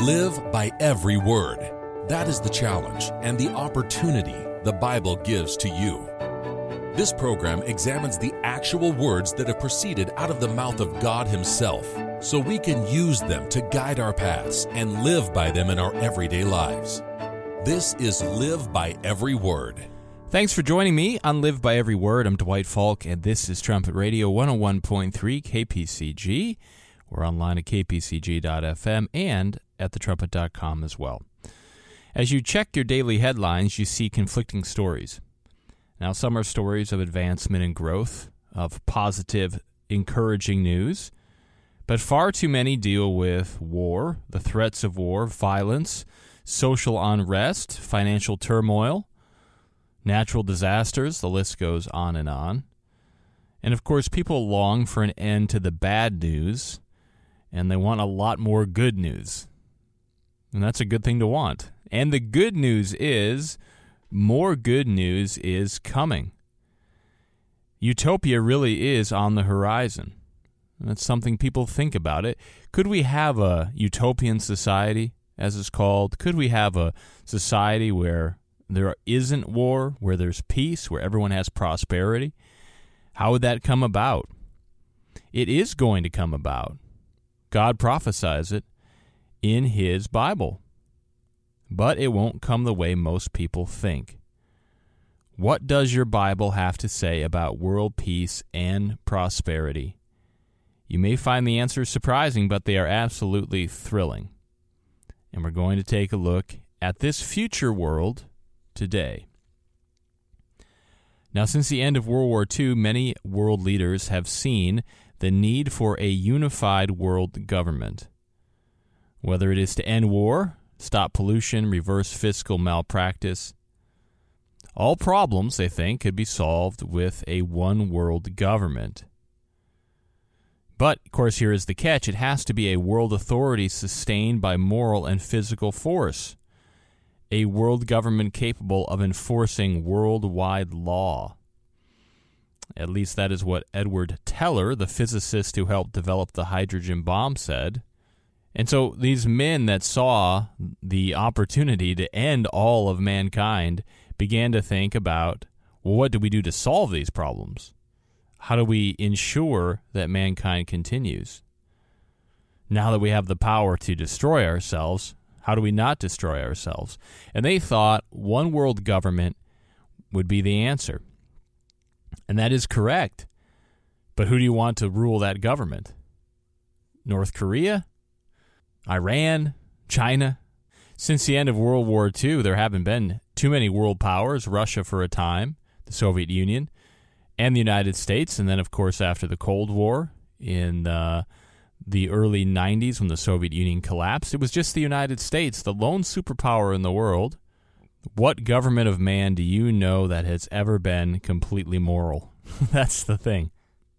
Live by every word. That is the challenge and the opportunity the Bible gives to you. This program examines the actual words that have proceeded out of the mouth of God Himself, so we can use them to guide our paths and live by them in our everyday lives. This is Live by Every Word. Thanks for joining me on Live by Every Word. I'm Dwight Falk, and this is Trumpet Radio 101.3 KPCG. We're online at kpcg.fm and at thetrumpet.com as well. As you check your daily headlines, you see conflicting stories. Now, some are stories of advancement and growth, of positive, encouraging news, but far too many deal with war, the threats of war, violence, social unrest, financial turmoil, natural disasters, the list goes on. And of course, people long for an end to the bad news, and they want a lot more good news. And that's a good thing to want. And the good news is, more good news is coming. Utopia really is on the horizon. That's something people think about it. Could we have a utopian society, as it's called? Could we have a society where there isn't war, where there's peace, where everyone has prosperity? How would that come about? It is going to come about. God prophesies it in His Bible. But it won't come the way most people think. What does your Bible have to say about world peace and prosperity? You may find the answers surprising, but they are absolutely thrilling. And we're going to take a look at this future world today. Now, since the end of World War II, many world leaders have seen the need for a unified world government. Whether it is to end war, stop pollution, reverse fiscal malpractice, all problems, they think, could be solved with a one-world government. But, of course, here is the catch. It has to be a world authority sustained by moral and physical force. A world government capable of enforcing worldwide law. At least that is what Edward Teller, the physicist who helped develop the hydrogen bomb, said. And so these men that saw the opportunity to end all of mankind began to think about, well, what do we do to solve these problems? How do we ensure that mankind continues? Now that we have the power to destroy ourselves, how do we not destroy ourselves? And they thought one world government would be the answer. And that is correct. But who do you want to rule that government? North Korea? Iran? China? Since the end of World War II, there haven't been too many world powers. Russia for a time, the Soviet Union, and the United States. And then, of course, after the Cold War in the early 90s when the Soviet Union collapsed, it was just the United States, the lone superpower in the world. What government of man do you know that has ever been completely moral? That's the thing.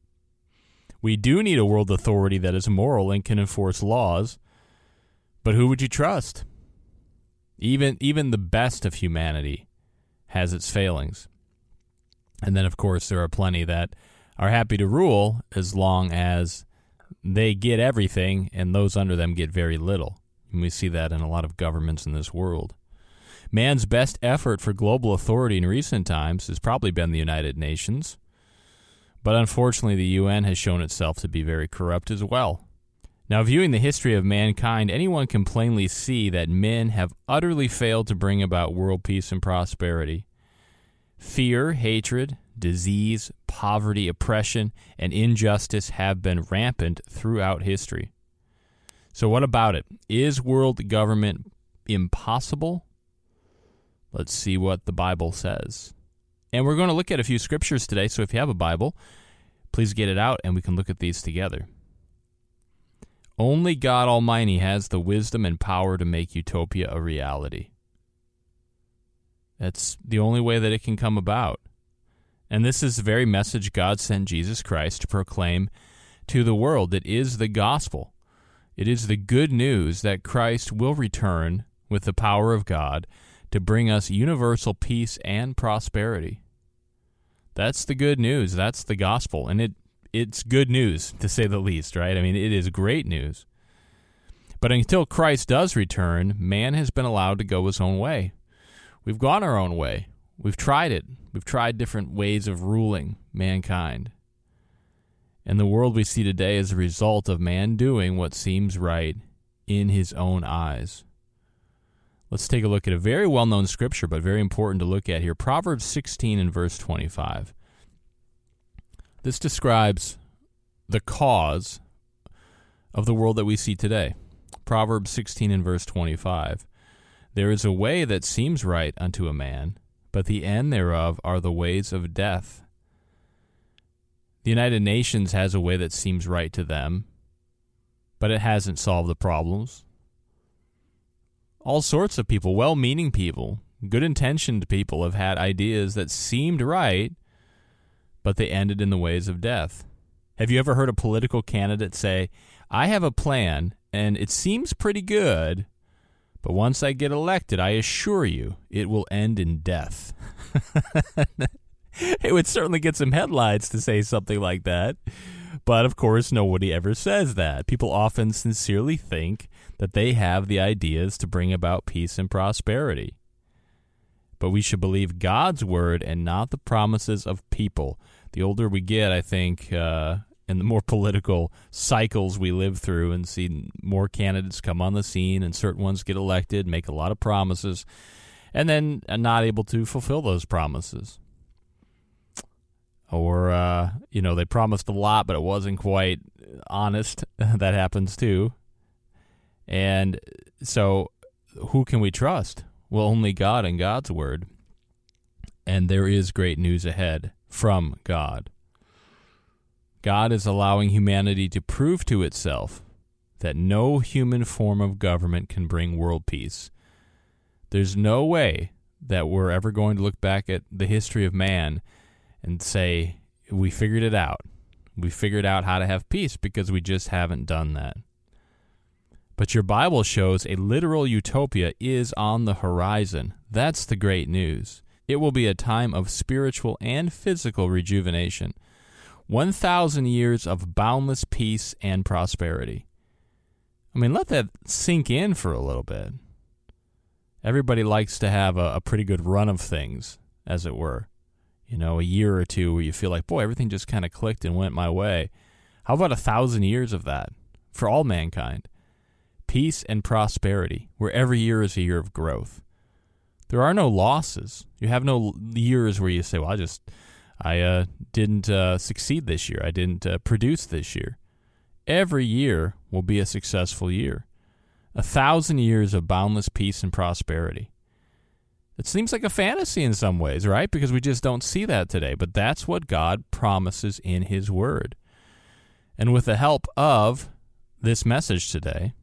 We do need a world authority that is moral and can enforce laws, but who would you trust? Even the best of humanity has its failings. And then, of course, there are plenty that are happy to rule as long as they get everything and those under them get very little. And we see that in a lot of governments in this world. Man's best effort for global authority in recent times has probably been the United Nations. But unfortunately, the UN has shown itself to be very corrupt as well. Now, viewing the history of mankind, anyone can plainly see that men have utterly failed to bring about world peace and prosperity. Fear, hatred, disease, poverty, oppression, and injustice have been rampant throughout history. So what about it? Is world government impossible? Let's see what the Bible says. And we're going to look at a few scriptures today, so if you have a Bible, please get it out and we can look at these together. Only God Almighty has the wisdom and power to make utopia a reality. That's the only way that it can come about. And this is the very message God sent Jesus Christ to proclaim to the world. It is the gospel. It is the good news that Christ will return with the power of God to bring us universal peace and prosperity. That's the good news. That's the gospel. And it's good news, to say the least, right? I mean, it is great news. But until Christ does return, man has been allowed to go his own way. We've gone our own way. We've tried it. We've tried different ways of ruling mankind. And the world we see today is a result of man doing what seems right in his own eyes. Let's take a look at a very well-known scripture, but very important to look at here. Proverbs 16 and verse 25. This describes the cause of the world that we see today. Proverbs 16 and verse 25. There is a way that seems right unto a man, but the end thereof are the ways of death. The United Nations has a way that seems right to them, but it hasn't solved the problems. All sorts of people, well-meaning people, good-intentioned people have had ideas that seemed right, but they ended in the ways of death. Have you ever heard a political candidate say, I have a plan, and it seems pretty good, but once I get elected, I assure you, it will end in death? It would certainly get some headlines to say something like that. But, of course, nobody ever says that. People often sincerely think that they have the ideas to bring about peace and prosperity. But we should believe God's word and not the promises of people. The older we get, I think, and the more political cycles we live through and see more candidates come on the scene and certain ones get elected, make a lot of promises, and then are not able to fulfill those promises. Or, they promised a lot, but it wasn't quite honest. That happens too. And so who can we trust? Well, only God and God's word. And there is great news ahead from God. God is allowing humanity to prove to itself that no human form of government can bring world peace. There's no way that we're ever going to look back at the history of man and say, we figured it out. We figured out how to have peace, because we just haven't done that. But your Bible shows a literal utopia is on the horizon. That's the great news. It will be a time of spiritual and physical rejuvenation. 1,000 years of boundless peace and prosperity. I mean, let that sink in for a little bit. Everybody likes to have a pretty good run of things, as it were. A year or two where you feel like, boy, everything just kind of clicked and went my way. How about 1,000 years of that for all mankind? Peace and prosperity, where every year is a year of growth. There are no losses. You have no years where you say, well, I didn't succeed this year. I didn't produce this year. Every year will be a successful year. 1,000 years of boundless peace and prosperity. It seems like a fantasy in some ways, right? Because we just don't see that today. But that's what God promises in His Word. And with the help of this message today,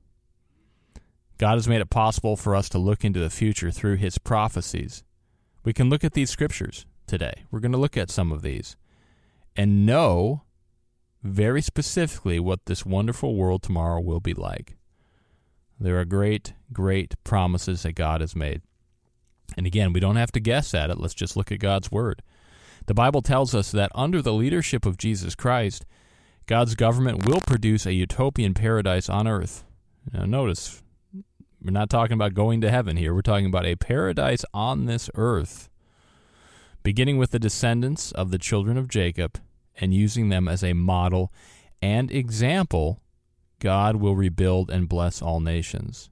God has made it possible for us to look into the future through His prophecies. We can look at these scriptures today. We're going to look at some of these and know very specifically what this wonderful world tomorrow will be like. There are great, great promises that God has made. And again, we don't have to guess at it. Let's just look at God's Word. The Bible tells us that under the leadership of Jesus Christ, God's government will produce a utopian paradise on earth. Now notice, we're not talking about going to heaven here. We're talking about a paradise on this earth, beginning with the descendants of the children of Jacob and using them as a model and example. God will rebuild and bless all nations.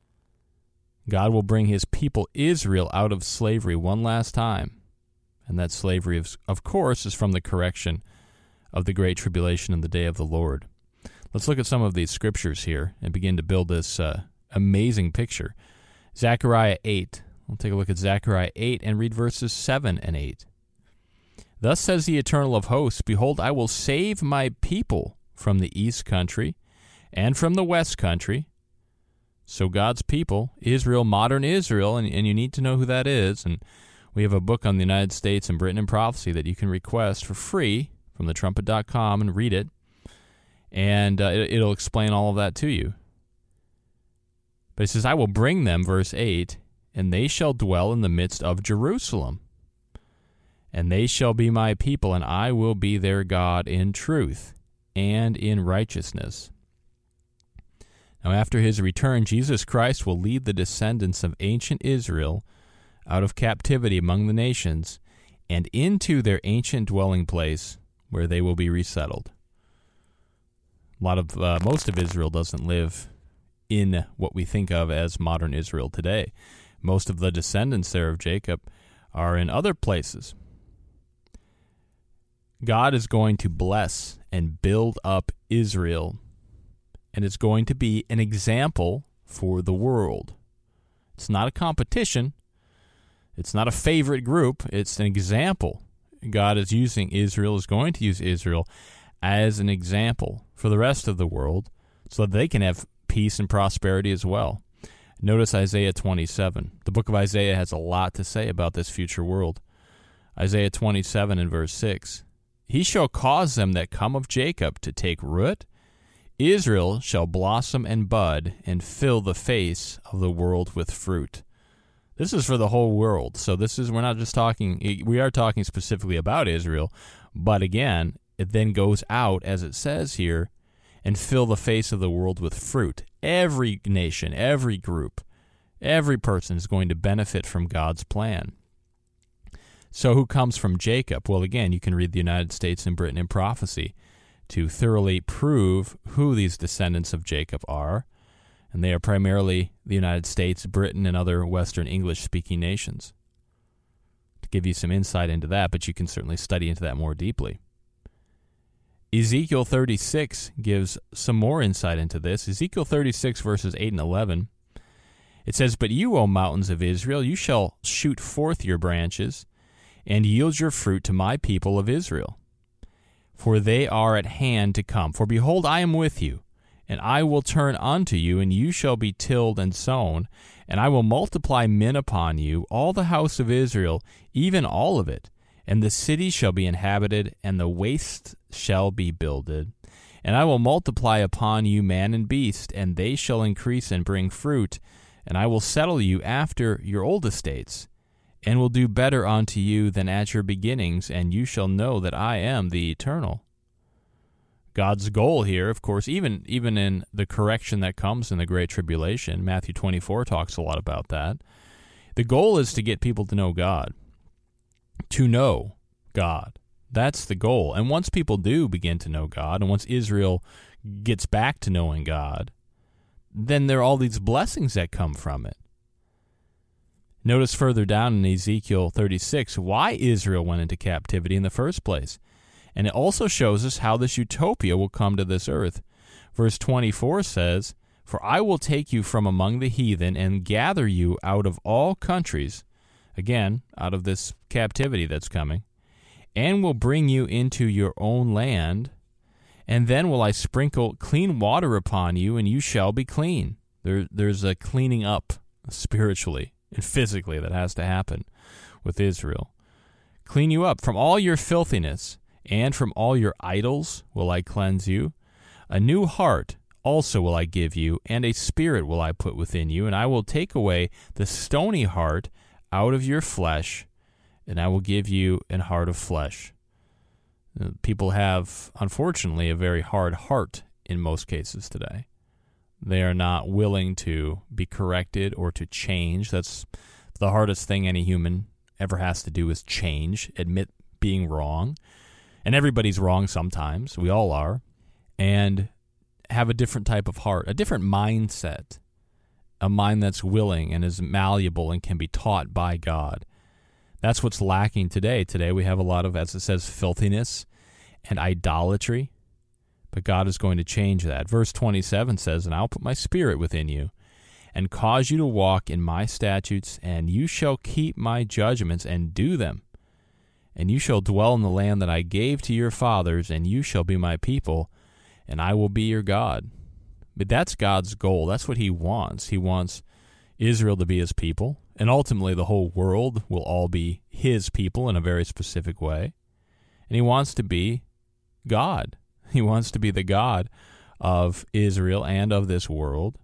God will bring His people Israel out of slavery one last time. And that slavery, of course, is from the correction of the great tribulation in the day of the Lord. Let's look at some of these scriptures here and begin to build this amazing picture. Zechariah 8. We'll take a look at Zechariah 8 and read verses 7 and 8. Thus says the Eternal of hosts, Behold, I will save my people from the east country and from the west country. So God's people, Israel, modern Israel, and you need to know who that is. And we have a book on the United States and Britain in prophecy that you can request for free from thetrumpet.com and read it. And it'll explain all of that to you. But it says, I will bring them, verse 8, and they shall dwell in the midst of Jerusalem. And they shall be my people, and I will be their God in truth and in righteousness. Now, after his return, Jesus Christ will lead the descendants of ancient Israel out of captivity among the nations and into their ancient dwelling place where they will be resettled. Most of Israel doesn't live in what we think of as modern Israel today. Most of the descendants there of Jacob are in other places. God is going to bless and build up Israel, and it's going to be an example for the world. It's not a competition. It's not a favorite group. It's an example. God is going to use Israel as an example for the rest of the world so that they can have peace and prosperity as well. Notice Isaiah 27. The book of Isaiah has a lot to say about this future world. Isaiah 27 and verse 6. He shall cause them that come of Jacob to take root. Israel shall blossom and bud and fill the face of the world with fruit. This is for the whole world. So we are talking specifically about Israel, but again, it then goes out, as it says here, and fill the face of the world with fruit. Every nation, every group, every person is going to benefit from God's plan. So who comes from Jacob? Well, again, you can read the United States and Britain in prophecy to thoroughly prove who these descendants of Jacob are. And they are primarily the United States, Britain, and other Western English-speaking nations. To give you some insight into that, but you can certainly study into that more deeply. Ezekiel 36 gives some more insight into this. Ezekiel 36, verses 8 and 11. It says, But you, O mountains of Israel, you shall shoot forth your branches, and yield your fruit to my people of Israel. For they are at hand to come. For behold, I am with you, and I will turn unto you, and you shall be tilled and sown, and I will multiply men upon you, all the house of Israel, even all of it. And the city shall be inhabited, and the waste shall be builded. And I will multiply upon you man and beast, and they shall increase and bring fruit. And I will settle you after your old estates, and will do better unto you than at your beginnings, and you shall know that I am the Eternal. God's goal here, of course, even in the correction that comes in the Great Tribulation, Matthew 24 talks a lot about that. The goal is to get people to know God. To know God. That's the goal. And once people do begin to know God, and once Israel gets back to knowing God, then there are all these blessings that come from it. Notice further down in Ezekiel 36 why Israel went into captivity in the first place. And it also shows us how this utopia will come to this earth. Verse 24 says, For I will take you from among the heathen and gather you out of all countries, again, out of this captivity that's coming, and will bring you into your own land, and then will I sprinkle clean water upon you, and you shall be clean. There's a cleaning up spiritually and physically that has to happen with Israel. Clean you up from all your filthiness, and from all your idols will I cleanse you. A new heart also will I give you, and a spirit will I put within you, and I will take away the stony heart out of your flesh, and I will give you an heart of flesh. People have, unfortunately, a very hard heart in most cases today. They are not willing to be corrected or to change. That's the hardest thing any human ever has to do, is change, admit being wrong. And everybody's wrong sometimes. We all are. And have a different type of heart, a different mindset, a mind that's willing and is malleable and can be taught by God. That's what's lacking today. Today we have a lot of, as it says, filthiness and idolatry. But God is going to change that. Verse 27 says, And I'll put my spirit within you, and cause you to walk in my statutes, and you shall keep my judgments and do them. And you shall dwell in the land that I gave to your fathers, and you shall be my people, and I will be your God. But that's God's goal. That's what he wants. He wants Israel to be his people, and ultimately the whole world will all be his people in a very specific way. And he wants to be God. He wants to be the God of Israel and of this world.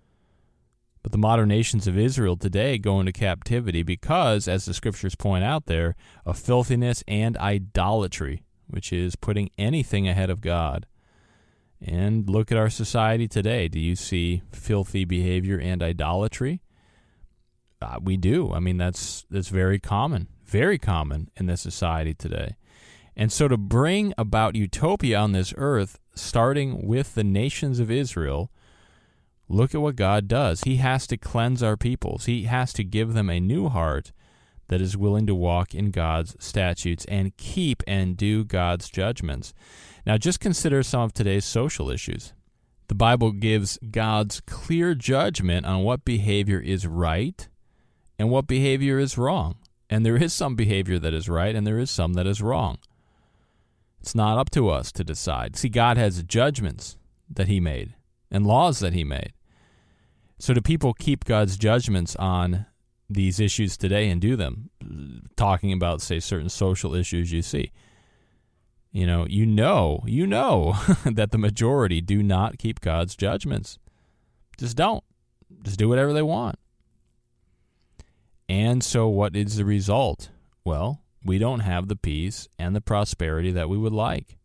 But the modern nations of Israel today go into captivity because, as the scriptures point out there, of filthiness and idolatry, which is putting anything ahead of God. And look at our society today. Do you see filthy behavior and idolatry? We do. I mean, that's very common in this society today. And so to bring about utopia on this earth, starting with the nations of Israel, look at what God does. He has to cleanse our peoples. He has to give them a new heart that is willing to walk in God's statutes and keep and do God's judgments. Now, just consider some of today's social issues. The Bible gives God's clear judgment on what behavior is right and what behavior is wrong. And there is some behavior that is right and there is some that is wrong. It's not up to us to decide. See, God has judgments that He made and laws that He made. So do people keep God's judgments on these issues today and do them? Talking about, say, certain social issues you see. You know that the majority do not keep God's judgments. Just don't. Just do whatever they want. And so what is the result? Well, we don't have the peace and the prosperity that we would like.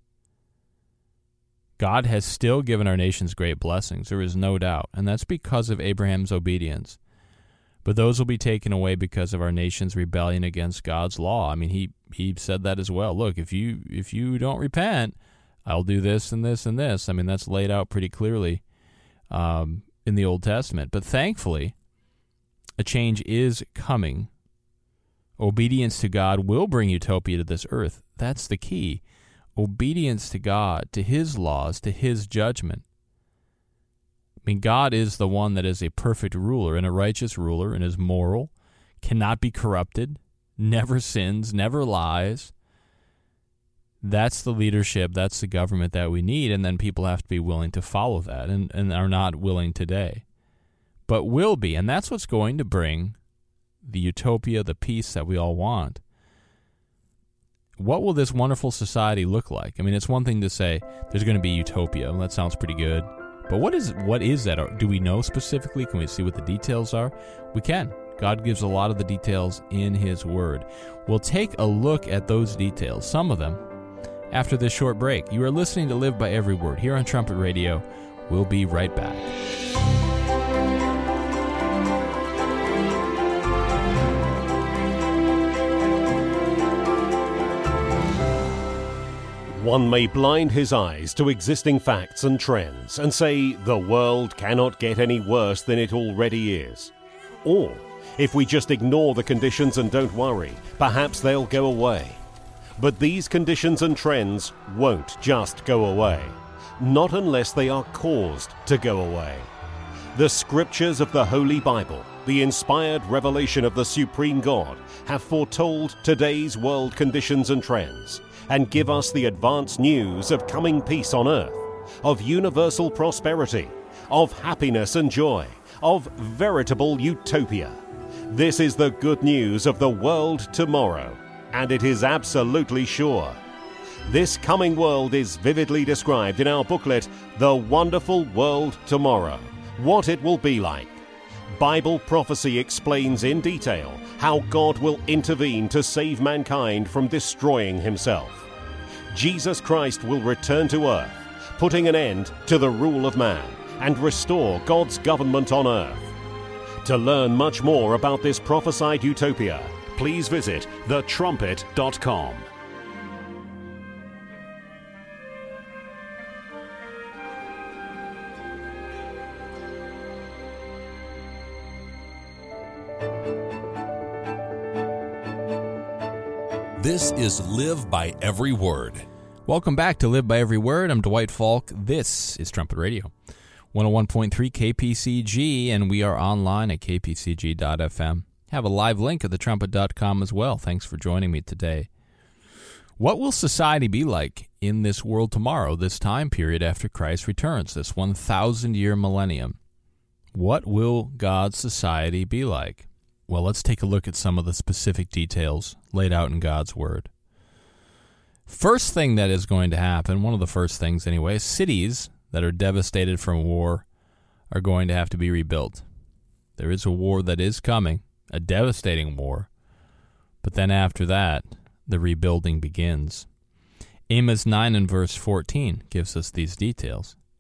God has still given our nations great blessings, there is no doubt, and that's because of Abraham's obedience. But those will be taken away because of our nation's rebellion against God's law. I mean, he said that as well. Look, if you don't repent, I'll do this and this and this. I mean, that's laid out pretty clearly in the Old Testament. But thankfully, a change is coming. Obedience to God will bring utopia to this earth. That's the key. Obedience to God, to His laws, to His judgment. I mean, God is the one that is a perfect ruler and a righteous ruler and is moral, cannot be corrupted, never sins, never lies. That's the leadership, that's the government that we need, and then people have to be willing to follow that and are not willing today. But will be, and that's what's going to bring the utopia, the peace that we all want. What will this wonderful society look like? I mean, it's one thing to say there's going to be utopia. Well, that sounds pretty good. But what is that? Do we know specifically? Can we see what the details are? We can. God gives a lot of the details in His Word. We'll take a look at those details, some of them, after this short break. You are listening to Live by Every Word here on Trumpet Radio. We'll be right back. One may blind his eyes to existing facts and trends and say the world cannot get any worse than it already is. Or, if we just ignore the conditions and don't worry, perhaps they'll go away. But these conditions and trends won't just go away, not unless they are caused to go away. The scriptures of the Holy Bible, the inspired revelation of the Supreme God, have foretold today's world conditions and trends, and give us the advance news of coming peace on earth, of universal prosperity, of happiness and joy, of veritable utopia. This is the good news of the world tomorrow, and it is absolutely sure. This coming world is vividly described in our booklet, The Wonderful World Tomorrow, what it will be like. Bible prophecy explains in detail how God will intervene to save mankind from destroying himself. Jesus Christ will return to earth, putting an end to the rule of man and restore God's government on earth. To learn much more about this prophesied utopia, please visit thetrumpet.com. This is Live by Every Word. Welcome back to Live by Every Word. I'm Dwight Falk. This is Trumpet Radio, 101.3 KPCG, and we are online at kpcg.fm. Have a live link at thetrumpet.com as well. Thanks for joining me today. What will society be like in this world tomorrow, this time period after Christ returns, this 1,000-year millennium? What will God's society be like? Well, let's take a look at some of the specific details laid out in God's Word. First thing that is going to happen, one of the first things anyway, cities that are devastated from war are going to have to be rebuilt. There is a war that is coming, a devastating war, but then after that, the rebuilding begins. Amos 9 and verse 14 gives us these details.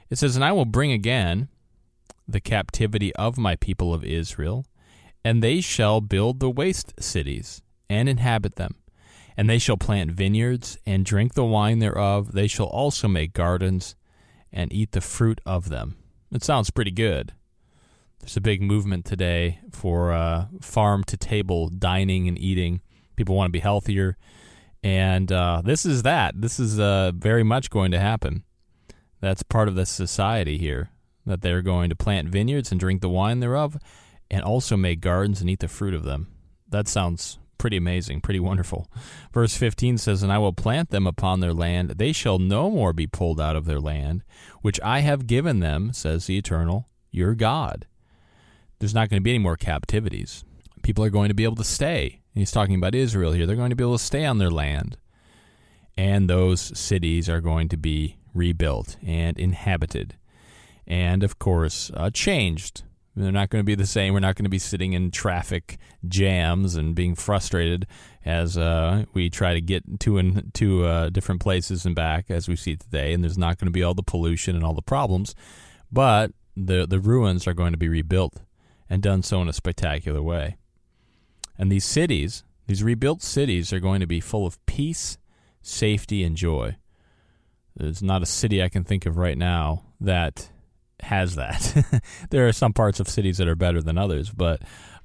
It says, "And I will bring again the captivity of my people of Israel, and they shall build the waste cities, and inhabit them. And they shall plant vineyards, and drink the wine thereof. They shall also make gardens, and eat the fruit of them." It sounds pretty good. There's a big movement today for farm-to-table dining and eating. People want to be healthier, and this is that. This is very much going to happen. That's part of the society here, that they're going to plant vineyards and drink the wine thereof, and also make gardens and eat the fruit of them. That sounds pretty amazing, pretty wonderful. Verse 15 says, "And I will plant them upon their land. They shall no more be pulled out of their land, which I have given them, says the Eternal, your God." There's not going to be any more captivities. People are going to be able to stay. And he's talking about Israel here. They're going to be able to stay on their land. And those cities are going to be rebuilt and inhabited. And, of course, changed. They're not going to be the same. We're not going to be sitting in traffic jams and being frustrated as we try to get to different places and back as we see today. And there's not going to be all the pollution and all the problems. But the ruins are going to be rebuilt and done so in a spectacular way. And these cities, these rebuilt cities, are going to be full of peace, safety, and joy. There's not a city I can think of right now that has that. There are some parts of cities that are better than others, but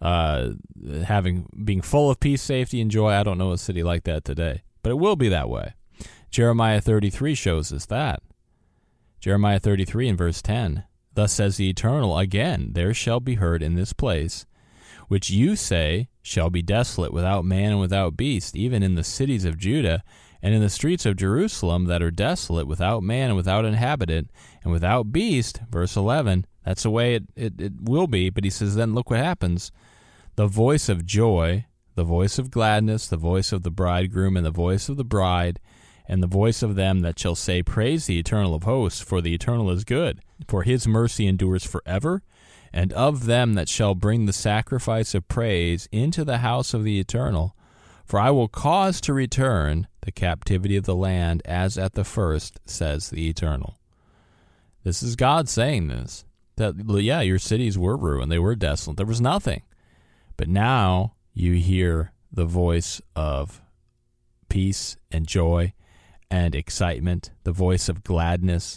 being full of peace, safety, and joy, I don't know a city like that today. But it will be that way. Jeremiah 33 shows us that. Jeremiah 33 and verse 10. "Thus says the Eternal, again, there shall be heard in this place, which you say shall be desolate without man and without beast, even in the cities of Judah, and in the streets of Jerusalem that are desolate without man and without inhabitant, and without beast." Verse 11, that's the way it will be. But he says, then look what happens. "The voice of joy, the voice of gladness, the voice of the bridegroom, and the voice of the bride, and the voice of them that shall say, Praise the Eternal of hosts, for the Eternal is good, for his mercy endures forever. And of them that shall bring the sacrifice of praise into the house of the Eternal, for I will cause to return the captivity of the land as at the first, says the Eternal." This is God saying this. That, yeah, your cities were ruined. They were desolate. There was nothing. But now you hear the voice of peace and joy and excitement, the voice of gladness.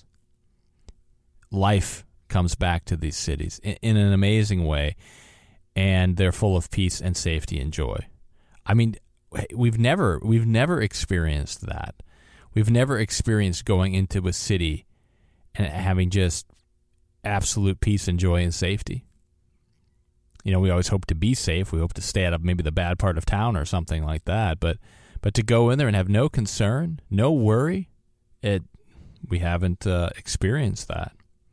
Life comes back to these cities in an amazing way, and they're full of peace and safety and joy. I mean, we've never experienced that. We've never experienced going into a city and having just absolute peace and joy and safety. You know, we always hope to be safe. We hope to stay out of maybe the bad part of town or something like that. But to go in there and have no concern, no worry, we haven't experienced that.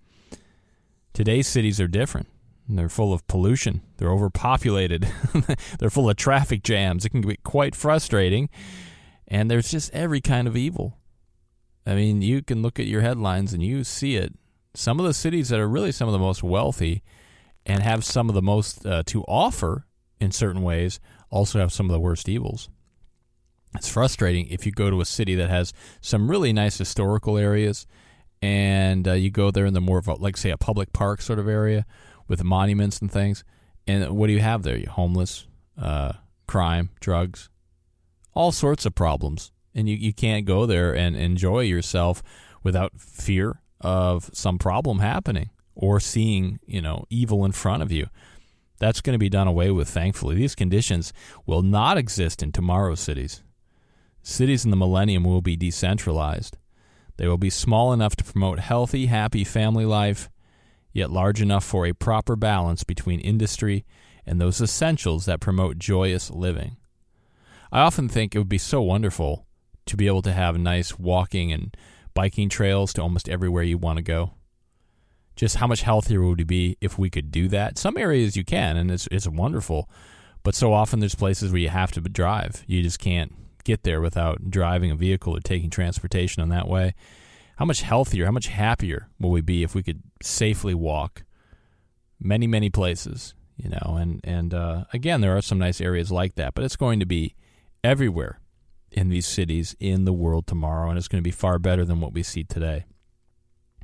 Today's cities are different. They're full of pollution. They're overpopulated. They're full of traffic jams. It can be quite frustrating. And there's just every kind of evil. I mean, you can look at your headlines and you see it. Some of the cities that are really some of the most wealthy and have some of the most to offer in certain ways also have some of the worst evils. It's frustrating if you go to a city that has some really nice historical areas and you go there in the more of a, like, say, a public park sort of area with monuments and things. And what do you have there? You're homeless, crime, drugs, all sorts of problems. And you can't go there and enjoy yourself without fear of some problem happening or seeing, evil in front of you. That's going to be done away with, thankfully. These conditions will not exist in tomorrow's cities. Cities in the millennium will be decentralized. They will be small enough to promote healthy, happy family life, yet large enough for a proper balance between industry and those essentials that promote joyous living. I often think it would be so wonderful to be able to have nice walking and biking trails to almost everywhere you want to go. Just how much healthier would it be if we could do that? Some areas you can, and it's wonderful, but so often there's places where you have to drive. You just can't get there without driving a vehicle or taking transportation in that way. How much healthier, how much happier will we be if we could safely walk many, many places, and again, there are some nice areas like that, but it's going to be everywhere in these cities in the world tomorrow, and it's going to be far better than what we see today.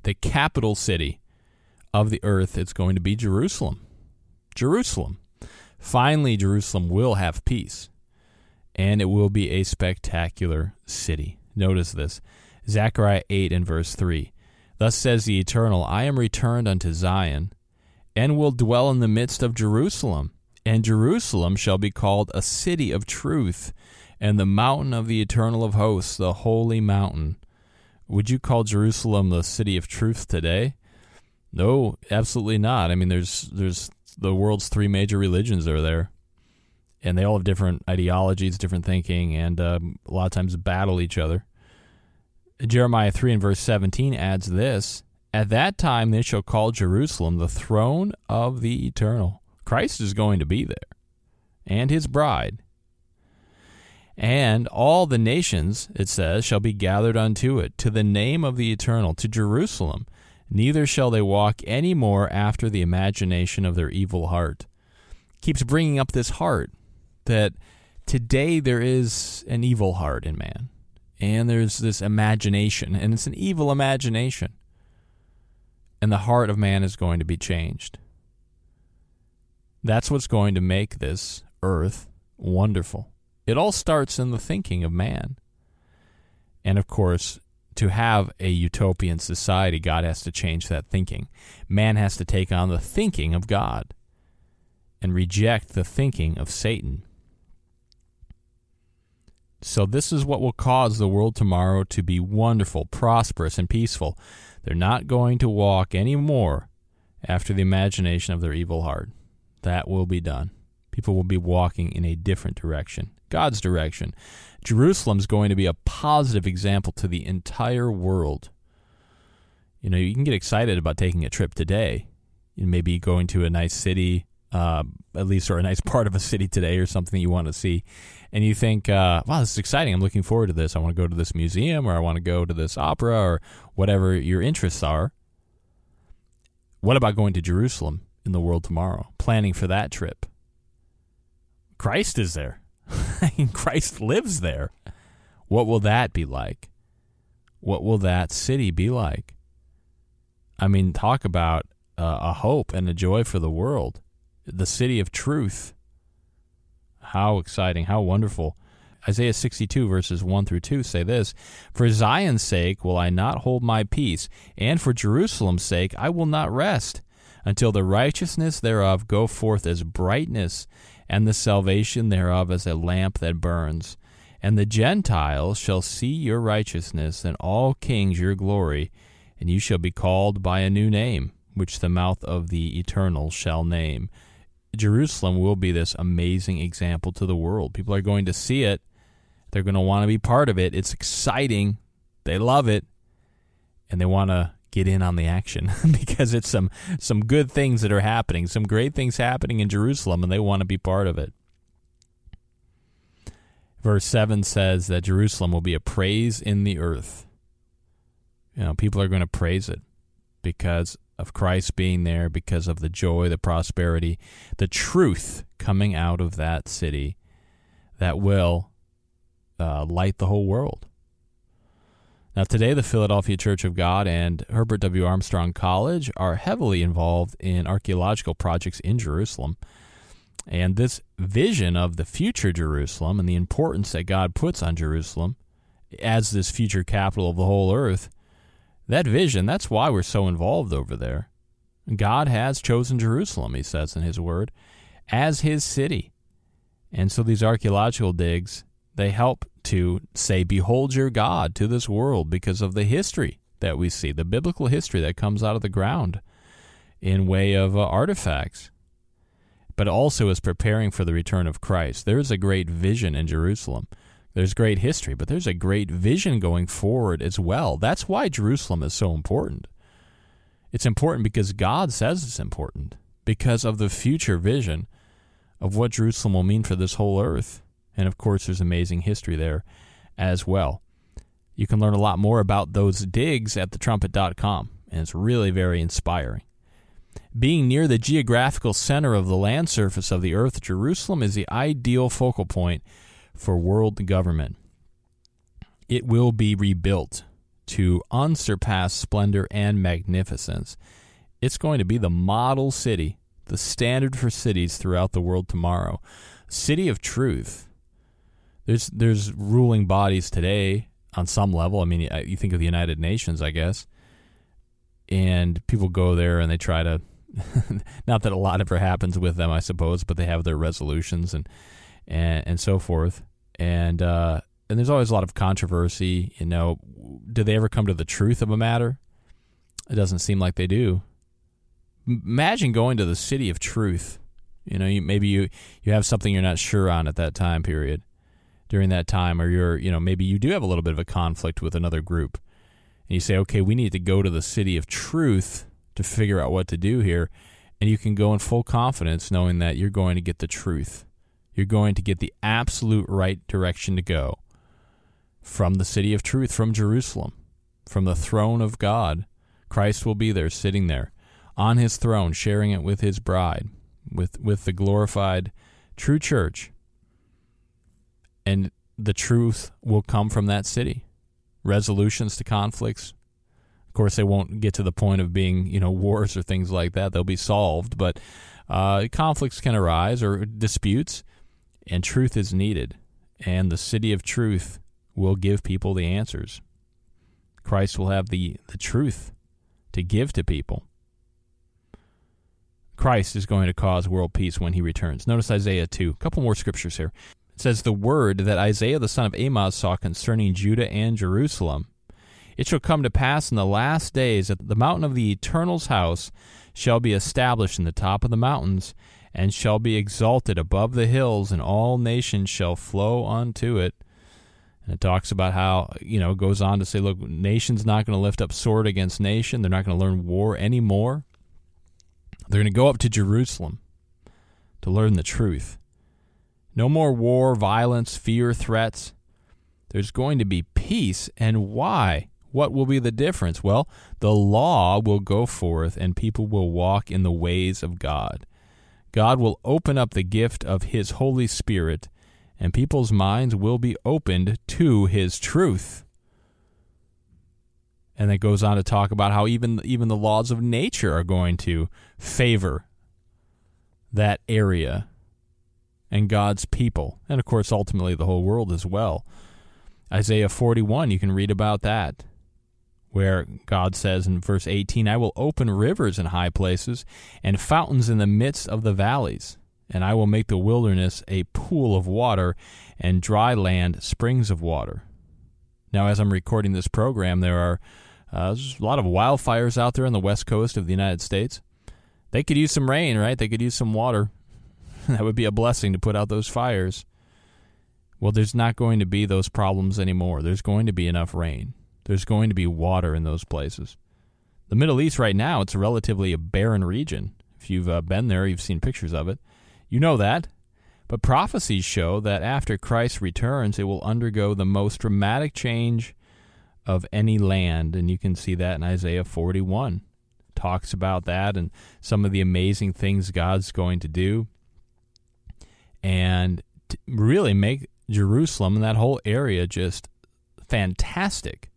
the capital city of the earth is going to be Jerusalem. Jerusalem. Finally, Jerusalem will have peace, and it will be a spectacular city. Notice this. Zechariah 8 and verse 3. Thus says the Eternal, I am returned unto Zion, and will dwell in the midst of Jerusalem. And Jerusalem shall be called a city of truth, and the mountain of the Eternal of hosts, the holy mountain. Would you call Jerusalem the city of truth today? No, absolutely not. I mean, there's the world's three major religions are there, and they all have different ideologies, different thinking, and a lot of times battle each other. Jeremiah 3 and verse 17 adds this, At that time they shall call Jerusalem the throne of the Eternal. Christ is going to be there, and his bride. And all the nations, it says, shall be gathered unto it, to the name of the Eternal, to Jerusalem. Neither shall they walk any more after the imagination of their evil heart. Keeps bringing up this heart, that today there is an evil heart in man. And there's this imagination, and it's an evil imagination. And the heart of man is going to be changed. That's what's going to make this earth wonderful. It all starts in the thinking of man. And of course, to have a utopian society, God has to change that thinking. Man has to take on the thinking of God and reject the thinking of Satan. So this is what will cause the world tomorrow to be wonderful, prosperous, and peaceful. They're not going to walk anymore after the imagination of their evil heart. That will be done. People will be walking in a different direction, God's direction. Jerusalem's going to be a positive example to the entire world. You know, you can get excited about taking a trip today. You may be going to a nice city, at least, or a nice part of a city today, or something you want to see. And you think, wow, this is exciting. I'm looking forward to this. I want to go to this museum, or I want to go to this opera, or whatever your interests are. What about going to Jerusalem in the world tomorrow? Planning for that trip. Christ is there. Christ lives there. What will that be like? What will that city be like? I mean, talk about a hope and a joy for the world. The city of truth. How exciting, how wonderful. Isaiah 62 verses 1 through 2 say this, For Zion's sake will I not hold my peace, and for Jerusalem's sake I will not rest, until the righteousness thereof go forth as brightness, and the salvation thereof as a lamp that burns. And the Gentiles shall see your righteousness, and all kings your glory, and you shall be called by a new name, which the mouth of the Eternal shall name. Jerusalem will be this amazing example to the world. People are going to see it. They're going to want to be part of it. It's exciting. They love it. And they want to get in on the action because it's some good things that are happening, some great things happening in Jerusalem, and they want to be part of it. Verse 7 says that Jerusalem will be a praise in the earth. You know, people are going to praise it because of Christ being there, because of the joy, the prosperity, the truth coming out of that city that will light the whole world. Now, today, the Philadelphia Church of God and Herbert W. Armstrong College are heavily involved in archaeological projects in Jerusalem. And this vision of the future Jerusalem and the importance that God puts on Jerusalem as this future capital of the whole earth, that vision, that's why we're so involved over there. God has chosen Jerusalem, he says in his word, as his city. And so these archaeological digs, they help to say, behold your God to this world because of the history that we see, the biblical history that comes out of the ground in way of artifacts, but also is preparing for the return of Christ. There's a great vision in Jerusalem. There's great history, but there's a great vision going forward as well. That's why Jerusalem is so important. It's important because God says it's important, because of the future vision of what Jerusalem will mean for this whole earth. And, of course, there's amazing history there as well. You can learn a lot more about those digs at thetrumpet.com, and it's really very inspiring. Being near the geographical center of the land surface of the earth, Jerusalem is the ideal focal point for world government. It will be rebuilt. to unsurpassed splendor and magnificence. It's going to be the model city, the standard for cities throughout the world tomorrow. City of truth. There's ruling bodies today on some level. I mean, you think of the United Nations, I guess, and people go there and they try to, not that a lot ever happens with them, I suppose, but they have their resolutions and so forth. And there's always a lot of controversy. You know, do they ever come to the truth of a matter? It doesn't seem like they do. Imagine going to the city of truth. You know, maybe you have something you're not sure on at that time period, during that time, or maybe you do have a little bit of a conflict with another group. And you say, okay, we need to go to the city of truth to figure out what to do here. And you can go in full confidence knowing that you're going to get the truth. You're going to get the absolute right direction to go from the city of truth, from Jerusalem, from the throne of God. Christ will be there, sitting there on his throne, sharing it with his bride, with the glorified true church. And the truth will come from that city. Resolutions to conflicts. Of course, they won't get to the point of being, wars or things like that. They'll be solved, but conflicts can arise or disputes, and truth is needed. And the city of truth will give people the answers. Christ will have the truth to give to people. Christ is going to cause world peace when he returns. Notice Isaiah 2. A couple more scriptures here. It says, the word that Isaiah the son of Amoz saw concerning Judah and Jerusalem. It shall come to pass in the last days that the mountain of the Eternal's house shall be established in the top of the mountains, and shall be exalted above the hills, and all nations shall flow unto it. And it talks about how, it goes on to say, look, nation's not going to lift up sword against nation. They're not going to learn war anymore. They're going to go up to Jerusalem to learn the truth. No more war, violence, fear, threats. There's going to be peace. And why? What will be the difference? Well, the law will go forth and people will walk in the ways of God. God will open up the gift of his Holy Spirit, and people's minds will be opened to his truth. And it goes on to talk about how even the laws of nature are going to favor that area and God's people. And, of course, ultimately the whole world as well. Isaiah 41, you can read about that, where God says in verse 18, I will open rivers in high places and fountains in the midst of the valleys, and I will make the wilderness a pool of water and dry land springs of water. Now, as I'm recording this program, there's a lot of wildfires out there on the west coast of the United States. They could use some rain, right? They could use some water. That would be a blessing to put out those fires. Well, there's not going to be those problems anymore. There's going to be enough rain. There's going to be water in those places. The Middle East right now, it's relatively a barren region. If you've been there, you've seen pictures of it. You know that. But prophecies show that after Christ returns, it will undergo the most dramatic change of any land. And you can see that in Isaiah 41. It talks about that and some of the amazing things God's going to do. And to really make Jerusalem and that whole area just fantastic.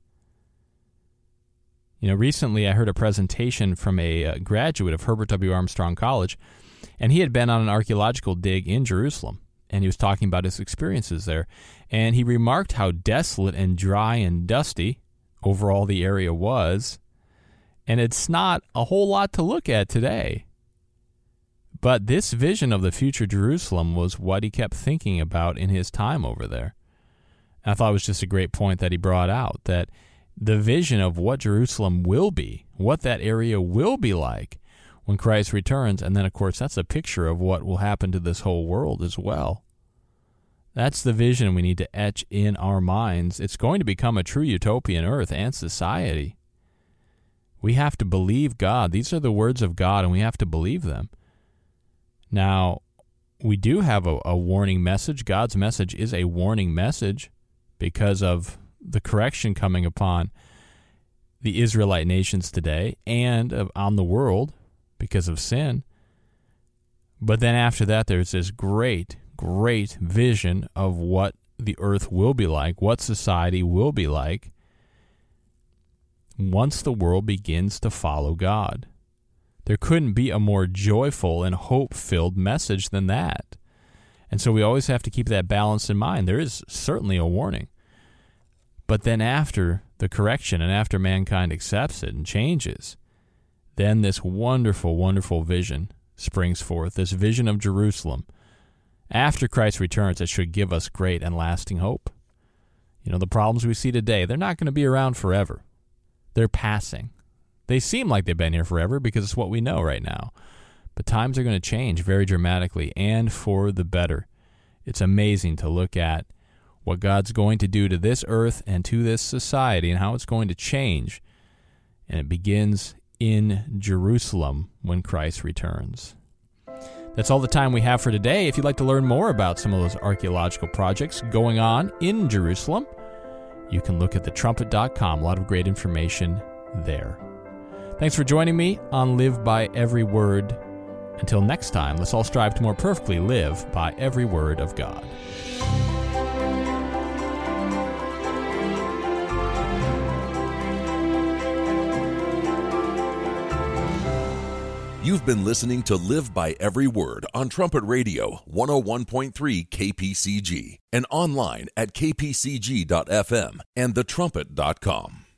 Recently I heard a presentation from a graduate of Herbert W. Armstrong College, and he had been on an archaeological dig in Jerusalem, and he was talking about his experiences there. And he remarked how desolate and dry and dusty overall the area was, and it's not a whole lot to look at today. But this vision of the future Jerusalem was what he kept thinking about in his time over there. And I thought it was just a great point that he brought out, that the vision of what Jerusalem will be, what that area will be like when Christ returns, and then, of course, that's a picture of what will happen to this whole world as well. That's the vision we need to etch in our minds. It's going to become a true utopian earth and society. We have to believe God. These are the words of God, and we have to believe them. Now, we do have a warning message. God's message is a warning message because of the correction coming upon the Israelite nations today and on the world because of sin. But then after that, there's this great, great vision of what the earth will be like, what society will be like. once the world begins to follow God. There couldn't be a more joyful and hope-filled message than that. And so we always have to keep that balance in mind. There is certainly a warning. But then after the correction and after mankind accepts it and changes, then this wonderful, wonderful vision springs forth, this vision of Jerusalem. After Christ returns, it should give us great and lasting hope. You know, the problems we see today, they're not going to be around forever. They're passing. They seem like they've been here forever because it's what we know right now. But times are going to change very dramatically and for the better. It's amazing to look at what God's going to do to this earth and to this society and how it's going to change. And it begins in Jerusalem when Christ returns. That's all the time we have for today. If you'd like to learn more about some of those archaeological projects going on in Jerusalem, you can look at thetrumpet.com. A lot of great information there. Thanks for joining me on Live by Every Word. Until next time, let's all strive to more perfectly live by every word of God. You've been listening to Live by Every Word on Trumpet Radio 101.3 KPCG and online at kpcg.fm and thetrumpet.com.